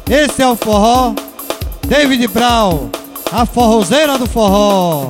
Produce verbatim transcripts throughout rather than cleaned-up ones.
Esse é o forró David Brown, a forrozeira do forró.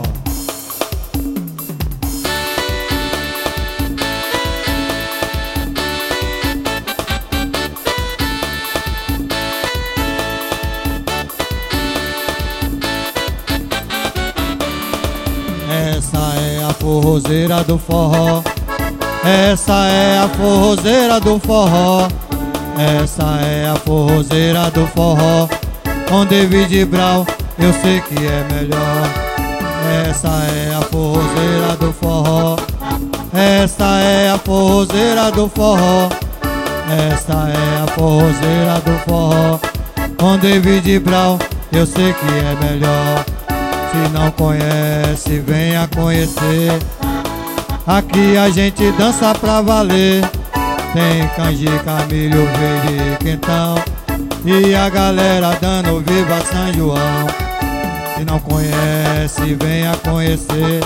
Essa é a forrozeira do forró. Essa é a forrozeira do forró. Essa é a forrozeira do forró. Com David Brown eu sei que é melhor. Essa é a forrozeira do forró. Essa é a forrozeira do forró. Essa é a forrozeira do forró. Com David Brown eu sei que é melhor. Se não conhece, venha conhecer. Aqui a gente dança pra valer. Tem canjica, milho verde e quentão, e a galera dando viva São João. Se não conhece, venha conhecer.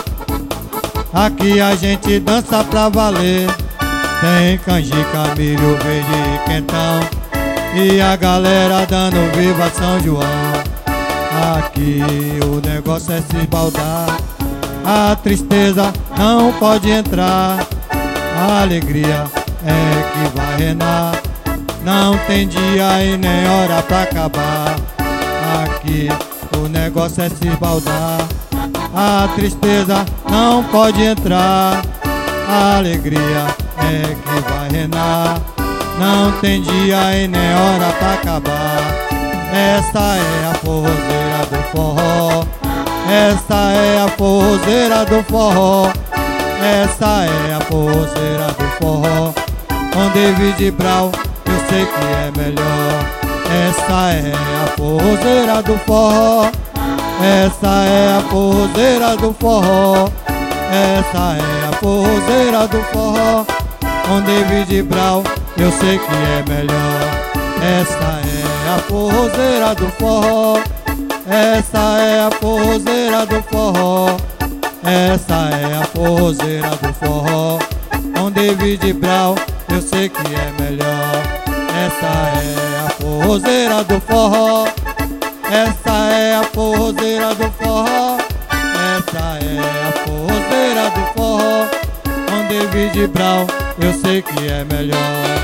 Aqui a gente dança pra valer. Tem canjica, milho verde e quentão, e a galera dando viva São João. Aqui o negócio é se esbaldar. A tristeza não pode entrar. A alegria é que vai reinar. Não tem dia e nem hora pra acabar. Aqui o negócio é se esbaldar. A tristeza não pode entrar. A alegria é que vai reinar. Não tem dia e nem hora pra acabar. Essa é a forrozeira do forró. Essa é a forrozeira do forró. Essa é a forrozeira do forró. Com David Brown eu sei que é melhor. Essa é a forrozeira do forró. Essa é a forrozeira do forró. Essa é a forrozeira do forró. Com David Brown eu sei que é melhor. Essa é a forrozeira do forró. Essa é a forrozeira do forró. Essa é a forrozeira do forró. Com David Brown eu sei que é melhor. Essa é a forrozeira do forró. Essa é a forrozeira do forró. Essa é a forrozeira do forró. Com David Brown eu sei que é melhor.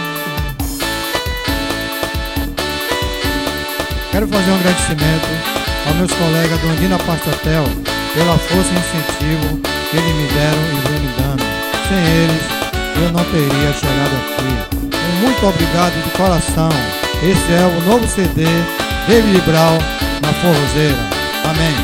Quero fazer um agradecimento aos meus colegas do Andina Pastatel pela força e incentivo que eles me deram e vêm me dando. Sem eles eu não teria chegado aqui. Um muito obrigado de coração. Esse é o novo C D David Brown na forrozeira. Amém.